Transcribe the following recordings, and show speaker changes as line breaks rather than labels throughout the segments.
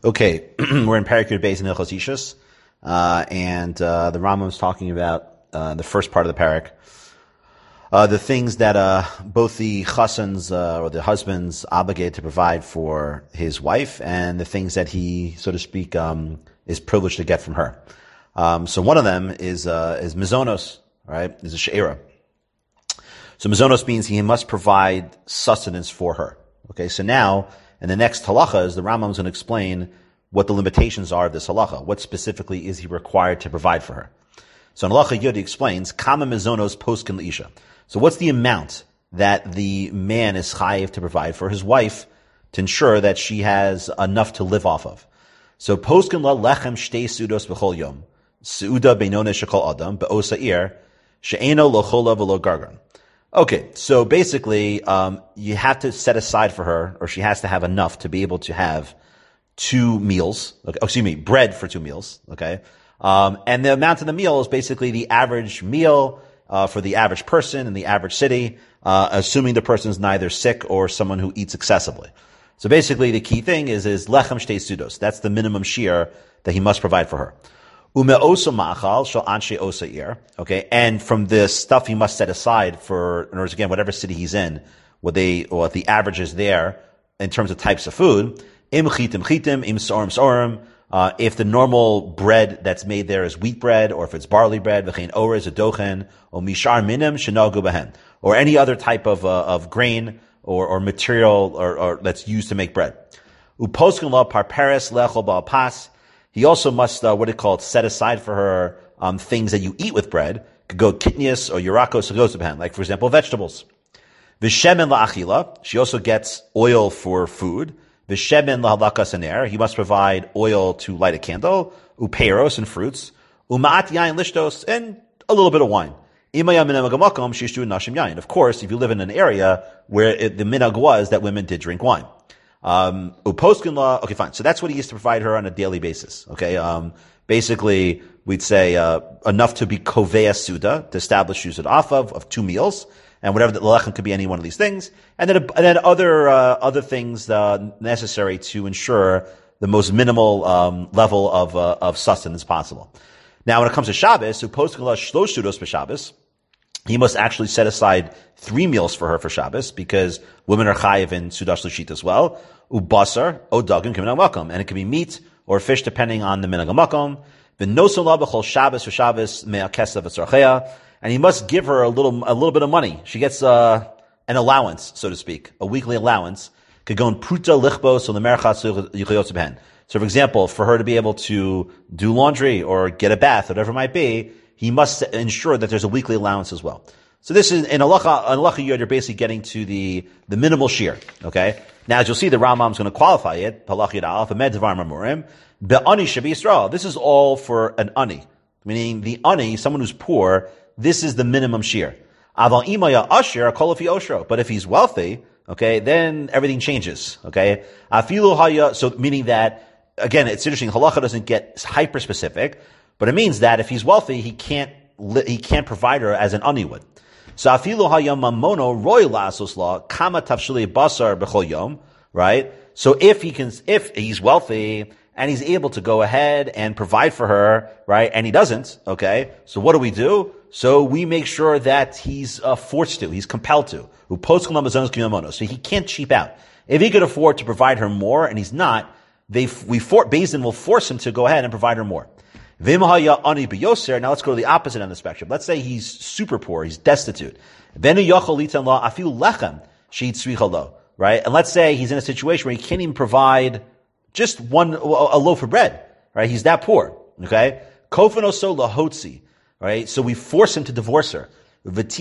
Okay, we're in Parak Yud Beis in Hilchos Ishus, and the Rambam is talking about the first part of the parak, the things that both the chasans or the husbands obligated to provide for his wife, and the things that he, so to speak, is privileged to get from her. So one of them is mizonos, right? Is a she'era. So mizonos means he must provide sustenance for her. Okay, so now, in the next halacha, is the Rambam is going to explain what the limitations are of this halacha. What specifically is he required to provide for her? So in halacha Yud, he explains, kama mizonos poskin l'isha. So what's the amount that the man is chayiv to provide for his wife to ensure that she has enough to live off of? So poskin la lechem shtei sudos b'chol yom, suuda beinone shekol adam, be'osa ir, she'eno lo chola v'lo gargan. Okay, so basically, you have to set aside for her, or she has to have enough to be able to have 2 meals. Okay, bread for 2 meals. Okay, and the amount of the meal is basically the average meal for the average person in the average city, assuming the person is neither sick or someone who eats excessively. So basically, the key thing is lechem shtei sudos. That's the minimum shear that he must provide for her. Okay, and from the stuff he must set aside for, in other words, again, whatever city he's in, what the average is there in terms of types of food. If the normal bread that's made there is wheat bread, or if it's barley bread, or any other type of grain or material or that's used to make bread. He also must, set aside for her things that you eat with bread. Could go kitnius or yurakos or gozapan, like for example vegetables. V'shemen la'achila, she also gets oil for food. V'shemen la'halakas aner, he must provide oil to light a candle. Upeiros and fruits. Uma'at yain lishtos, and a little bit of wine. Of course, if you live in an area where the minhag was that women did drink wine. Uposkin law, okay, fine. So that's what he used to provide her on a daily basis. Okay, basically, we'd say, enough to be kovea suda, to establish use off of 2 meals, and whatever the lechem could be any one of these things, and then other things, necessary to ensure the most minimal, level of sustenance possible. Now, when it comes to Shabbos, uposkin law shlosh sudos b'Shabbos, he must actually set aside 3 meals for her for Shabbos, because women are chayiv in Sudash Lushit as well. Ubasar, odagim, kimin al-makom. And it can be meat or fish depending on the minhag al-makom. V'noson b'chol Shabbos for Shabbos me'akesav v'tzarcheya. And he must give her a little bit of money. She gets, an allowance, so to speak, a weekly allowance. Could go in pruta lichbos or lemerchatz yichayotz b'hen. So for example, for her to be able to do laundry or get a bath, whatever it might be, he must ensure that there's a weekly allowance as well. So this is, in halacha yud, you're basically getting to the minimal shear. Okay? Now, as you'll see, the Rambam is going to qualify it. Halacha yud alef, amed devar mamurim, be'ani shebi Yisrael. This is all for an ani. Meaning, the ani, someone who's poor, this is the minimum shear. Aval imaya asher, kolofi oshro. But if he's wealthy, okay, then everything changes. Okay? Afilu haya, so meaning that, again, it's interesting, halacha doesn't get hyper specific, but it means that if he's wealthy, he can't provide her as an ani would. So afilu hayam mamono roy la'asos la kama tafshili basar b'chol yom, right? So if he's wealthy and he's able to go ahead and provide for her, right? And he doesn't, okay? So what do? So we make sure that he's forced to, he's compelled to. So he can't cheap out. If he could afford to provide her more and he's not, Beis Din will force him to go ahead and provide her more. Now let's go to the opposite end of the spectrum. Let's say he's super poor, he's destitute. Right? And let's say he's in a situation where he can't even provide just a loaf of bread. Right? He's that poor. Okay? Right? So we force him to divorce her. And the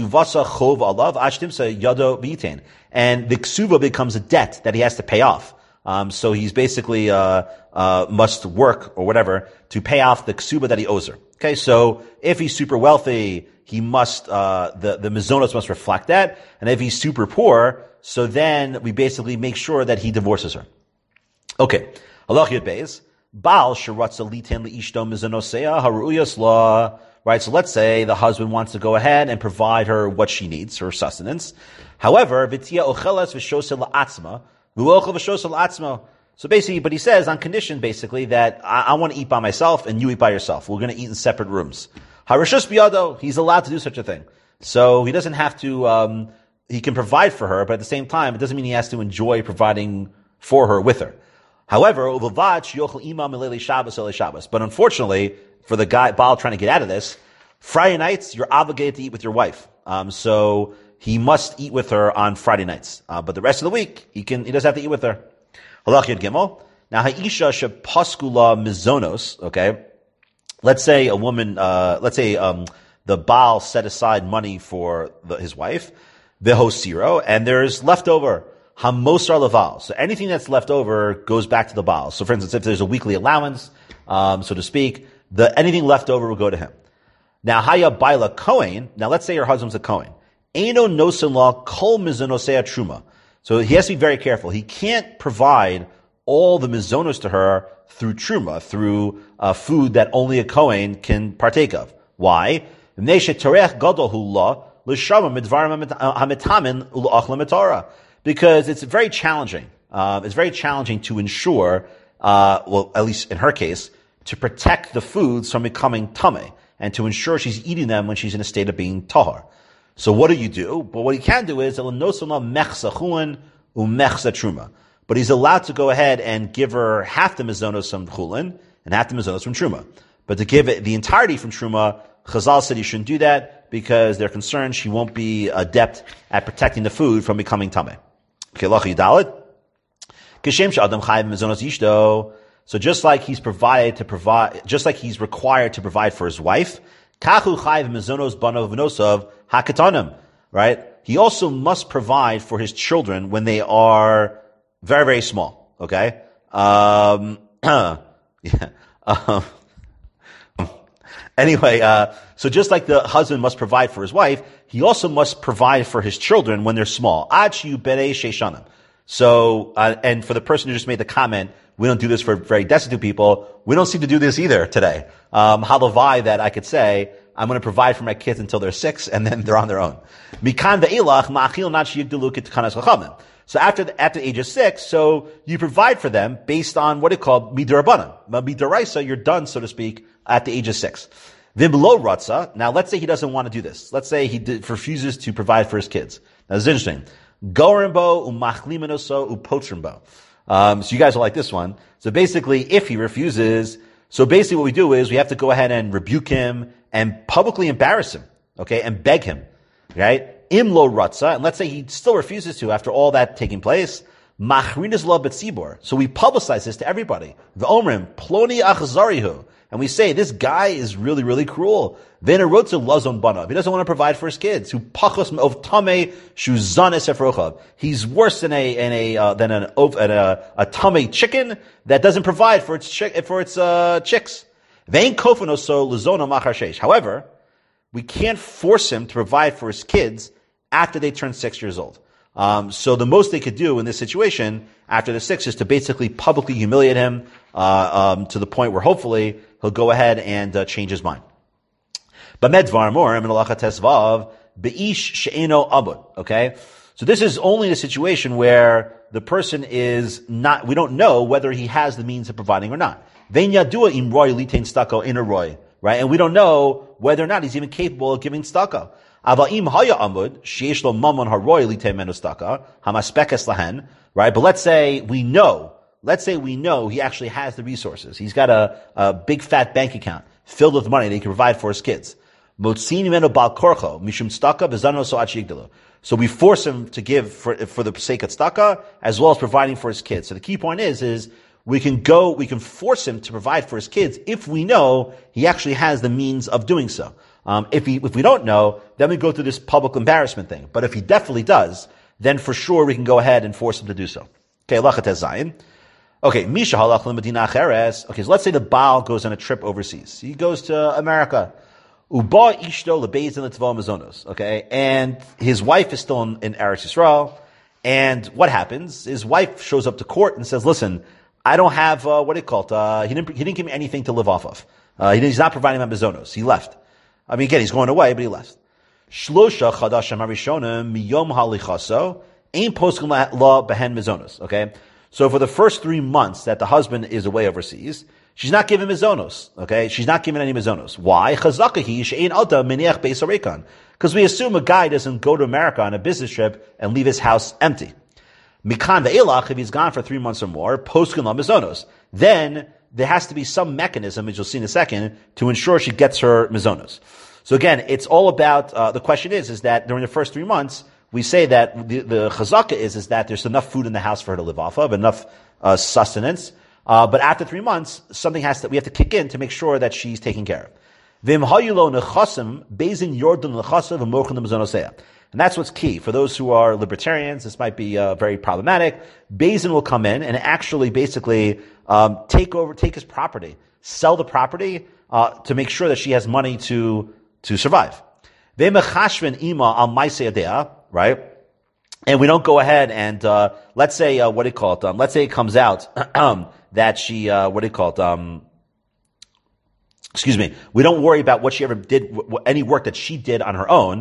ksuva becomes a debt that he has to pay off. So he's basically, must work or whatever to pay off the ksuba that he owes her. Okay, so if he's super wealthy, he must, the mizonos must reflect that. And if he's super poor, so then we basically make sure that he divorces her. Okay. Halach Yud Beis. Baal sheratza litin liishto mizonosea haru'uyas la. Right, so let's say the husband wants to go ahead and provide her what she needs, her sustenance. However, v'tia ochelas v'shosel la'atzma, v'uochel v'shosel la'atzma. So basically, but he says on condition basically that I want to eat by myself and you eat by yourself. We're going to eat in separate rooms. Harishus biyado, he's allowed to do such a thing. So he doesn't have to, he can provide for her, but at the same time, it doesn't mean he has to enjoy providing for her with her. However, but unfortunately, for the guy, Baal trying to get out of this, Friday nights, you're obligated to eat with your wife. So he must eat with her on Friday nights. But the rest of the week, he doesn't have to eat with her. Halach Yud Gimel. Now, Ha'isha shepaskula mizonos, okay? Let's say a woman, the Baal set aside money for his wife, the hosiro, and there's leftover, hamosar leval. So anything that's left over goes back to the Baal. So for instance, if there's a weekly allowance, so to speak, anything left over will go to him. Now, Haya Baila Kohen, now let's say your husband's a Kohen. Eino nosin la kol mizonosea truma. So he has to be very careful. He can't provide all the mizonos to her through truma, through food that only a Kohen can partake of. Why? Because it's very challenging. It's very challenging to ensure, well, at least in her case, to protect the foods from becoming tameh and to ensure she's eating them when she's in a state of being tahar. So what do? But what he can do is, but he's allowed to go ahead and give her half the mizonos from chulin and half the mizonos from truma. But to give it the entirety from truma, Chazal said he shouldn't do that because they're concerned she won't be adept at protecting the food from becoming tameh. Okay, Lacha Yudalid. Kishem she'adam chayiv mizonos ishto. So just like he's required to provide for his wife, kachu chayiv mizonos banov v'nosav hakatanim. Right? He also must provide for his children when they are very, very small. Okay? Anyway, so just like the husband must provide for his wife, he also must provide for his children when they're small. Achu berei sheishanim. So, and for the person who just made the comment, we don't do this for very destitute people. We don't seem to do this either today. Halavai that I could say, I'm going to provide for my kids until they're 6 and then they're on their own. Mikan ve'ilach ma'achil not sheyigdalu k'tkanas chachamim. So after the age of 6, so you provide for them based on what it called midarabanan. Midaraisa, you're done, so to speak, at the age of 6. Vimlo ratza. Now let's say he doesn't want to do this. Let's say he refuses to provide for his kids. Now this is interesting. Gorimbo umachlimenoso upotrimbo. So you guys will like this one. So basically, if he refuses, so basically what we do is we have to go ahead and rebuke him and publicly embarrass him, okay, and beg him, right? Imlo ratza, and let's say he still refuses to after all that taking place. Machrinas lo betzibor. So we publicize this to everybody. V'omrim ploni achzarihu, and we say this guy is really, really cruel. V'nerotzu lazon banav. He doesn't want to provide for his kids. Who pachos of tamei shuzanes efrochav. He's worse than a tamei chicken that doesn't provide for its chicks. Vein kofanoso lezona machar sheish. However, we can't force him to provide for his kids after they turn 6 years old. So the most they could do in this situation after the 6 is to basically publicly humiliate him to the point where hopefully he'll go ahead and change his mind. But medvar more, beish she'eno abud. Okay, so this is only a situation where the person is not. We don't know whether he has the means of providing or not. Vein yadua im roy litain stako in a roy. Right? And we don't know whether or not he's even capable of giving tzedakah. Avaim haya amud sheish lo mamon haroy litemenu tzedakah hamaspekes lahen. Right? But let's say we know he actually has the resources. He's got a big fat bank account filled with money that he can provide for his kids. Motzin menu bal korcho mishum tzedakah bezano so achigdalo. So we force him to give for the sake of tzedakah as well as providing for his kids. So the key point is we can force him to provide for his kids if we know he actually has the means of doing so. If we don't know, then we go through this public embarrassment thing. But if he definitely does, then for sure we can go ahead and force him to do so. Okay, lachat zayin. Okay, Misha halach l'medina cheres. Okay, so let's say the Baal goes on a trip overseas. He goes to America. Uba ishto lebeis in the tva mazonos. Okay, and his wife is still in Eretz Yisrael. And what happens? His wife shows up to court and says, "Listen, I don't have what do you call it? He didn't give me anything to live off of. He's not providing my mazonos. He left. I mean, again, he's going away, but he left. Shlosha chadashim harishonim miyom halichaso ein poskim la behen mazonos. Okay, So for the first 3 months that the husband is away overseas, she's not giving mizonos. Okay, she's not giving any mizonos. Why? Because we assume a guy doesn't go to America on a business trip and leave his house empty. Mikan ve'elach, if he's gone for 3 months or more, poskin la mizonos, then there has to be some mechanism, as you'll see in a second, to ensure she gets her mizonos. So again, it's all about, the question is that during the first 3 months, we say that the chazaka is that there's enough food in the house for her to live off of, enough sustenance. But after 3 months, we have to kick in to make sure that she's taken care of. And that's what's key. For those who are libertarians, this might be very problematic. Bezin will come in and actually basically take his property, sell the property to make sure that she has money to survive. Right? And we don't go ahead and let's say let's say it comes out that she we don't worry about what she ever did, any work that she did on her own.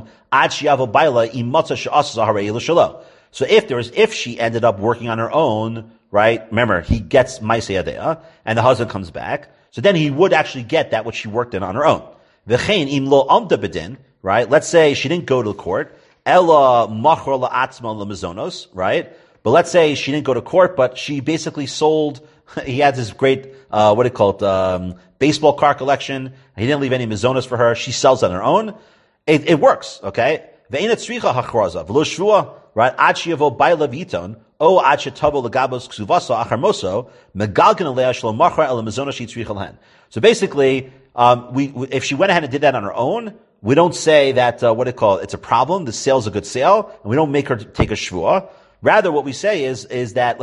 So if she ended up working on her own, right? Remember, he gets Maaseh Yadea, and the husband comes back. So then he would actually get that which she worked in on her own. Right? Let's say she didn't go to the court. Right? But let's say she didn't go to court, but she basically sold, he had this great, baseball card collection. He didn't leave any mizonos for her. She sells on her own. It works, okay? Right? Ad sheyavo baila v'iton, o ad shetavo legabos ksuvasa achar moso, megalgan alea shlo machar el mizonos she'tzricha lehen. So basically, if she went ahead and did that on her own, we don't say that, it's a problem. The sale's a good sale, and we don't make her take a shvuah. Rather, what we say is that,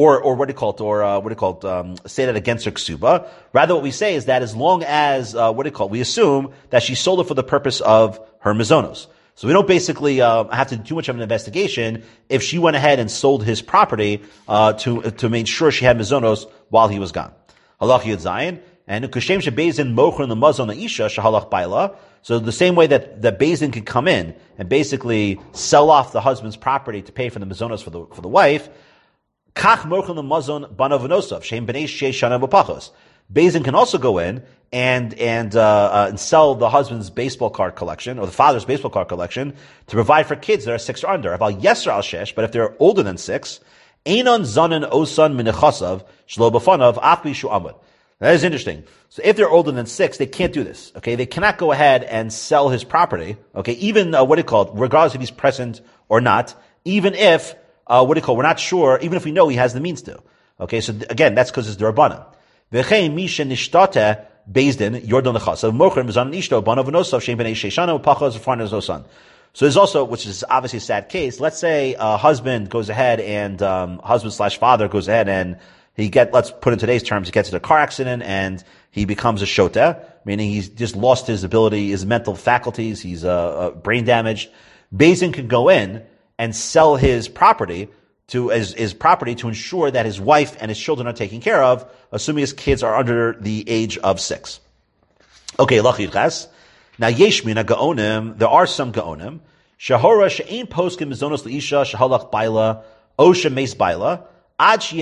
say that against her ksuba. Rather, what we say is that as long as, we assume that she sold it for the purpose of her mizonos. So we don't basically, have to do much of an investigation if she went ahead and sold his property, to make sure she had mizonos while he was gone. Halach Yud Zayin. And Kushem Shebezin Mocher in the Mazon Isha Shahalach Baila. So the same way that Bezin can come in and basically sell off the husband's property to pay for the mizonos for the wife, Kach Mocher in the Mazon Banavonosov Shem Bnei Shei Shana B'Pachos. Bezin can also go in and sell the husband's baseball card collection or the father's baseball card collection to provide for kids that are 6 or under. About Yeser al Shesh, but if they're older than 6, Einon Zanen Osan Minechasav Shlo B'Fanav Afbi Shu Amud. That is interesting. So if they're older than 6, they can't do this. Okay, they cannot go ahead and sell his property. Okay, even regardless if he's present or not. Even if we're not sure. Even if we know he has the means to. Okay, so again, that's because it's derabbanan. V'chein misha nishtate bezdin yordon lechasav mocher mizan ishto banav nosav shem bnei sheishana upachos v'farnas nosan. So there's also, which is obviously a sad case. Let's say a husband goes ahead and husband/father goes ahead and let's put in today's terms, he gets into a car accident and he becomes a shota, meaning he's just lost his ability, his mental faculties, he's brain damaged. Bezin can go in and sell his property to ensure that his wife and his children are taken care of, assuming his kids are under the age of 6. Okay, lachid ches. Now yeshmina gaonim, there are some gaonim. Shahora she'ein poskim mizonos leisha shahalach baila osha meis baila. So some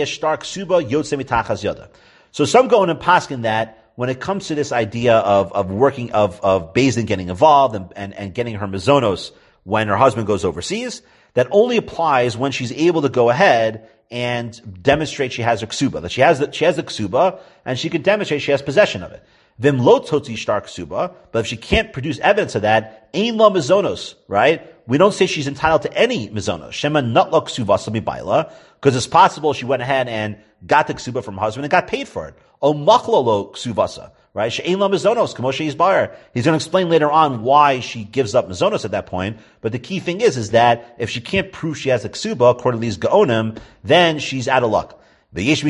go in and paskin that when it comes to this idea of Bezin getting involved and getting her mizonos when her husband goes overseas, that only applies when she's able to go ahead and demonstrate she has her ksuba, that she has the ksuba and she can demonstrate she has possession of it. Vim lo totzi shtar ksuba, but if she can't produce evidence of that, ein la mizonos, right? We don't say she's entitled to any mizonos. Shema not la ksuvasa mi baila, because it's possible she went ahead and got the ksuba from her husband and got paid for it. O machlo lo ksuvasa, right? She'ein la mizonos, k'moshe yizbar. He's going to explain later on why she gives up mizonos at that point. But the key thing is that if she can't prove she has a ksuba according to these gaonim, then she's out of luck. And the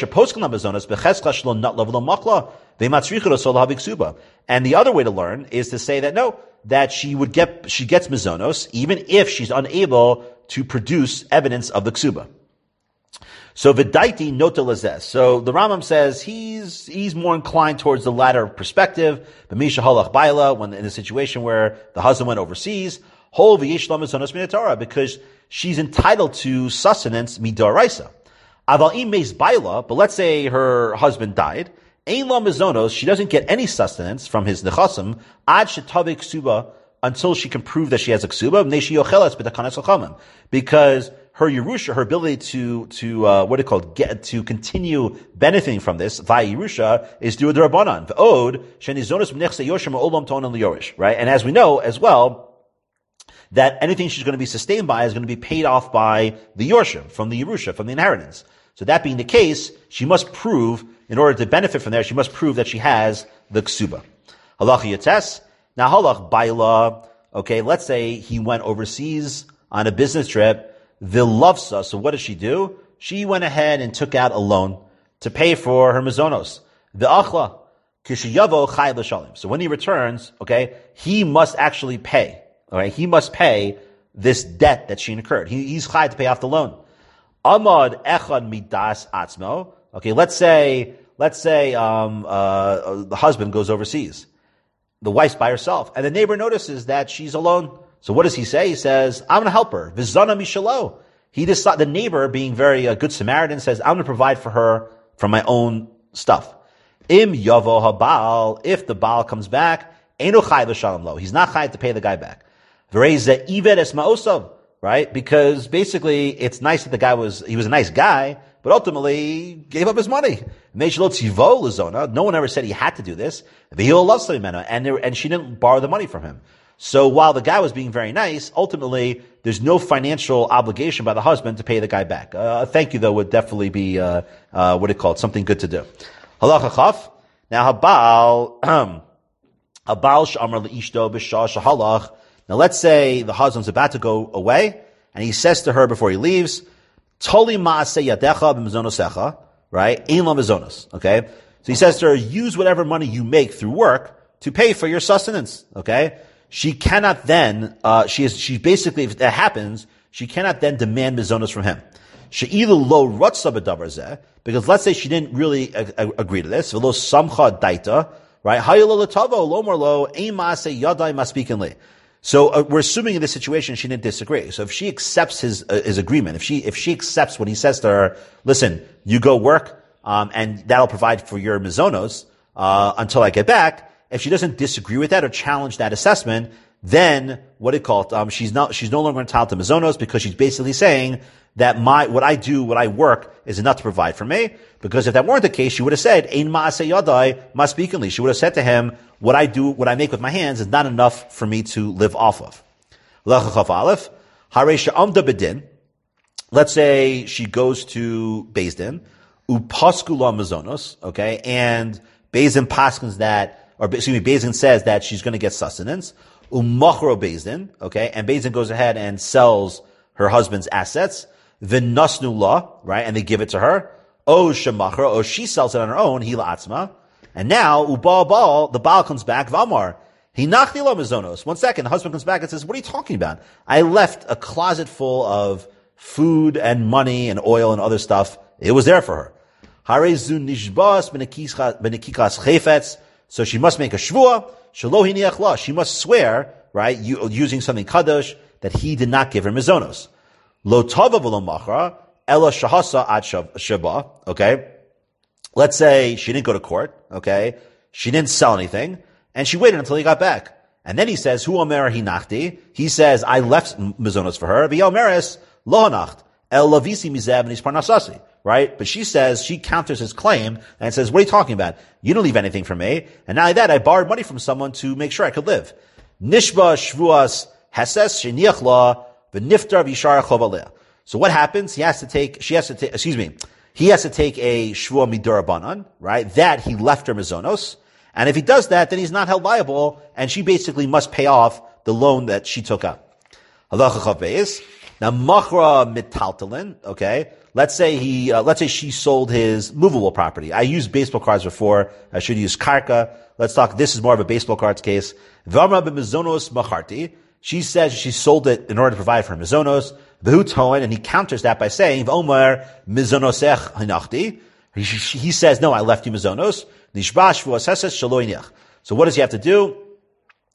other way to learn is to say that no, that she gets mizonos even if she's unable to produce evidence of the ksuba. So v'daiti nota lazes. So the Rambam says he's more inclined towards the latter perspective. B'misha halach baila, when in a situation where the husband went overseas, hol v'yesh la mizonos min Torah, because she's entitled to sustenance midaraisa. Aval im meis baila, but let's say her husband died. Ein la mizonos, she doesn't get any sustenance from his nechasim, ad shetavik ksuba, until she can prove that she has a ksuba, because her Yerusha, her ability to continue benefiting from this, via Yerusha, is through a Darabanan. Right? And as we know as well, that anything she's going to be sustained by is going to be paid off by the Yorshim, from the Yerusha, from the inheritance. So that being the case, she must prove, in order to benefit from there, she must prove that she has the ksuba. Halacha yates. Now halach baila, okay, let's say he went overseas on a business trip, Vilavsa, so what did she do? She went ahead and took out a loan to pay for her mizonos. V'achla, kishiyavo chay l'shalim. So when he returns, okay, he must actually pay. Alright, he must pay this debt that she incurred. He's chay to pay off the loan. Amad echad midas atzmo. Okay, let's say the husband goes overseas. The wife's by herself, and the neighbor notices that she's alone. So what does he say? He says, I'm going to help her. Vizana mishalo. The neighbor, being very a good Samaritan, says, I'm going to provide for her from my own stuff. Im yavo habal, if the baal comes back, eno chay l'shalom lo. He's not chay to pay the guy back. V'reize ived es ma'osav, right? Because basically, it's nice that he was a nice guy, but ultimately, he gave up his money. No one ever said he had to do this. And she didn't borrow the money from him. So while the guy was being very nice, ultimately, there's no financial obligation by the husband to pay the guy back. Thank you, though, would definitely be, something good to do. Halacha chaf. Now, habal sh'amar le'ishto b'shah shahalach. Now, let's say the husband's about to go away, and he says to her before he leaves, Toli ma'aseh yadecha b'mizonosecha, right? Ein la mizonos, okay? So he says to her, use whatever money you make through work to pay for your sustenance, okay? She cannot then, she basically, if that happens, she cannot then demand mizonos from him. She'ilu lo rotza b'davar zeh, because let's say she didn't really agree to this, v'lo samcha daita, right? Hayelo l'tavo, lo mor lo, ein ma'aseh yadai maspikin li. So we're assuming in this situation she didn't disagree. So if she accepts his agreement, if she accepts when he says to her, listen, you go work, and that'll provide for your mizonos, until I get back. If she doesn't disagree with that or challenge that assessment, then she's no longer entitled to mizonos, because she's basically saying that what I work is enough to provide for me. Because if that weren't the case, she would have said, Ein ma'aseh yadai maspikinli. She would have said to him, what I make with my hands is not enough for me to live off of. Let's say she goes to Beis Din, upaskula mizonos, okay, and Beis Din paskins Beis Din says that she's going to get sustenance, umachro Beis Din, okay, and Beis Din goes ahead and sells her husband's assets, v'nasnu la, right, and they give it to her, o shemachra, or she sells it on her own, hila atzma, and now, the baal comes back, v'amar, hinachni la mizonos. 1 second, the husband comes back and says, what are you talking about? I left a closet full of food and money and oil and other stuff. It was there for her. Harezu nishbas b'nekikas chayfetz. So she must make a shvua, shelo hiniach la. She must swear, right, using something kadosh, that he did not give her mizonos. Lo tava v'lo machra, ela shahasa ad shaba, okay? Let's say she didn't go to court, okay? She didn't sell anything, and she waited until he got back. And then he says, Hu omer hinachti. He says, I left mizonos for her. V'yomeres lo hanacht. El lavisi mizeh b'nis parnasasi. Right? But she counters his claim, and says, what are you talking about? You didn't leave anything for me. And not only that, I borrowed money from someone to make sure I could live. Nishba shvuas hases sheniach la v'niftar v'yishar chov aleh. So what happens? He has to take a shvua midurabanan, right? That he left her mizonos. And if he does that, then he's not held liable, and she basically must pay off the loan that she took up. Halacha chav beis. Now, machra mitaltalin, okay? Let's say she sold his movable property. I used baseball cards before. I should use karka. This is more of a baseball cards case. V'amra b'mizonos macharti. She says she sold it in order to provide for mizonos. V'hu tohen, and he counters that by saying, v'omer mizonosech hinachti. He says, no, I left you mizonos. Nishbash v'aseses shalo iniach. So what does he have to do?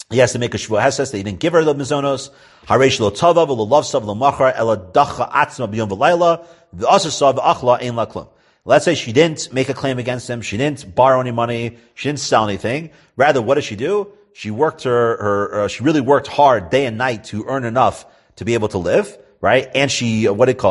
He has to make a shvua heses that he didn't give her the mizonos. Haresh lo tava v'lo lovsa v'lo machar ela dacha atzma b'yom v'layla v'asasa v'achla ein la klum. Let's say she didn't make a claim against him. She didn't borrow any money. She didn't sell anything. Rather, what did she do? She worked she really worked hard day and night to earn enough to be able to live, right? And she,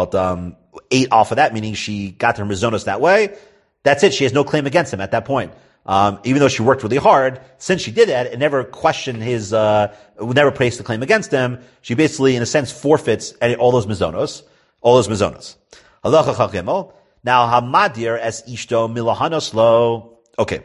ate off of that, meaning she got her mizonos that way. That's it. She has no claim against him at that point. Even though she worked really hard, since she did that, it never questioned never placed the claim against him. She basically, in a sense, forfeits all those mizonos. Halacha chaf gimel. Now, hamadir es ishto milahanos lo. Okay.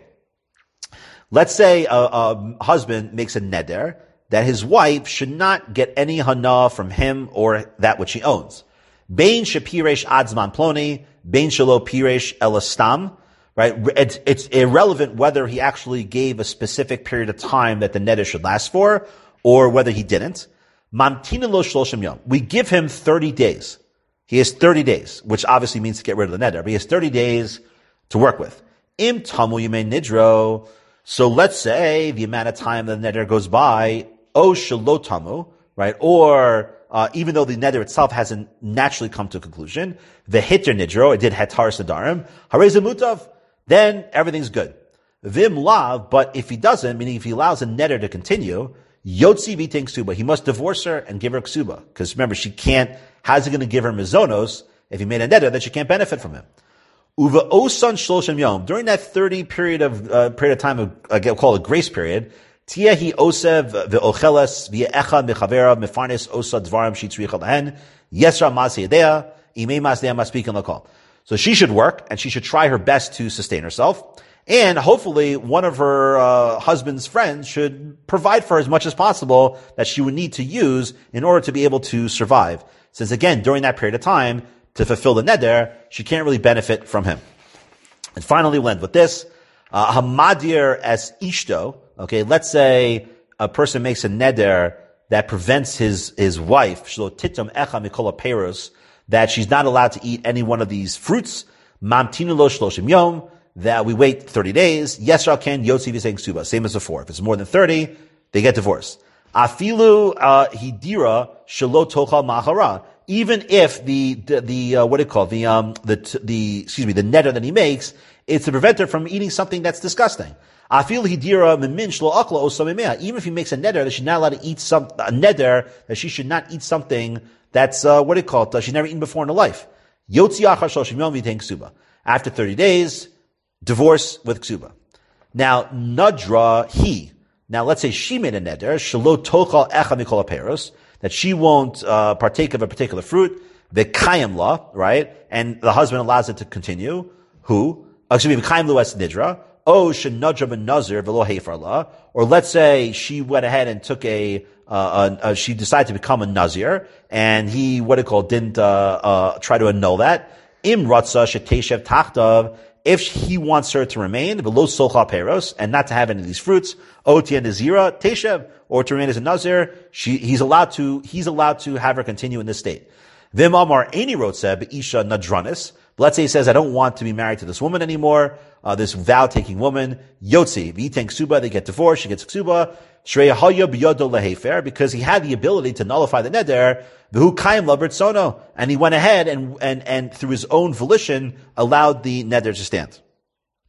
Let's say a husband makes a neder that his wife should not get any hana from him or that which he owns. Bein shepiresh adzman ploni, bein shelo piresh elastam. Right? It's irrelevant whether he actually gave a specific period of time that the neder should last for, or whether he didn't. Mamtina lo shloshim yom. We give him 30 days. He has 30 days, which obviously means to get rid of the neder, but he has 30 days to work with. Im tamu yimei nidro. So let's say the amount of time the neder goes by, o shelo tamu, right? Or, even though the neder itself hasn't naturally come to a conclusion, the hitter nidro, it did hetar sadarim, harei mutav, then everything's good. Vim lav, but if he doesn't, meaning if he allows a neder to continue, yotzi v'ting ksuba, he must divorce her and give her ksuba. Because remember, how's he going to give her mizonos if he made a neder that she can't benefit from him? Uva osan shloshim yom, during that 30 period of time, I'll call it grace period, tia hi osev ve'ocheles v'echa mechavera mefarnes osa dvarim shitzricha lahen, yesra mas yedea, imei mas dea maspikin lakol. So she should work, and she should try her best to sustain herself. And hopefully one of her husband's friends should provide for her as much as possible that she would need to use in order to be able to survive. Since again, during that period of time, to fulfill the neder, she can't really benefit from him. And finally, we'll end with this. Hamadir as ishto. Okay, let's say a person makes a neder that prevents his wife, shlo titum echa mikola peros, that she's not allowed to eat any one of these fruits, mamtinu lo shloshim yom, that we wait 30 days, yesra ken yotzi v'seng suba, same as before. If it's more than 30, they get divorced. Afilu hidira shelo tochal machara, even if the neder that he makes, it's to prevent her from eating something that's disgusting. Afilu hidira mimin shlo akla osamimea, even if he makes a neder that she's not allowed to eat a neder that she should not eat something that's, she's never eaten before in her life. Yotzi achar shloshim yom v'yitein ksuba. After 30 days, divorce with ksuba. Now, nadra now let's say she made a neder, shelo tochal echa mikol haperos, that she won't, partake of a particular fruit, v'kayim la, right? And the husband allows it to continue. V'kayim lu es nidra, shenadra v'nazir v'lo heifar la, or let's say she went ahead and took she decided to become a nazir, and he, didn't, try to annul that. Im ratza sheteshev tachtav, if he wants her to remain, v'lo socha peros, and not to have any of these fruits, otien nazira teshev, or to remain as a nazir, he's allowed to have her continue in this state. Vim amar eni rotzeh isha nadranis. Let's say he says, I don't want to be married to this woman anymore, this vow-taking woman, yotzi, v'yitein ksuba, they get divorced, she gets ksuba, shrei haya b'yodo lehefer, because he had the ability to nullify the neder, v'hu kayim la b'rtzono, and he went ahead and through his own volition allowed the neder to stand.